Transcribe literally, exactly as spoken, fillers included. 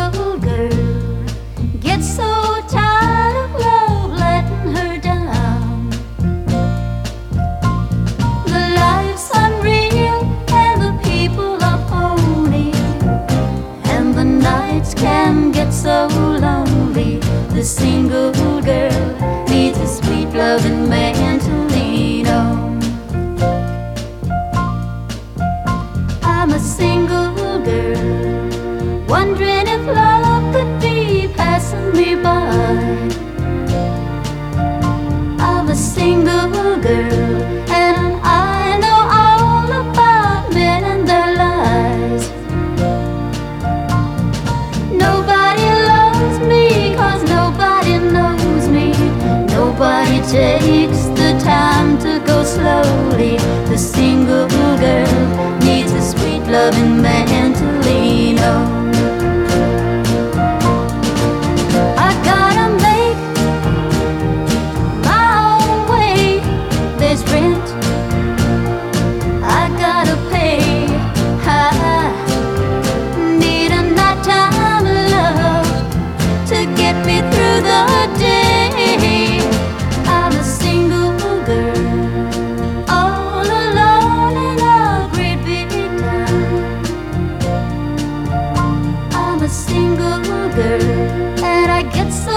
single girl gets so tired of love letting her down. The life's unreal and the people are phony, and the nights can get so lonely. The single girl needs a sweet loving man to lean on. I'm a single girl, wondering if love could be passing me by. I'm a single girl, and I know all about men and their lies. Nobody loves me, 'cause nobody knows me. Nobody takes the time to go slowly. The single girl needs a sweet loving man to lean on. I gotta make my own way. There's rent I gotta pay. I need a nighttime love to get me through the day. I'm a single girl, all alone in a great big town. I'm a single girl, and I get so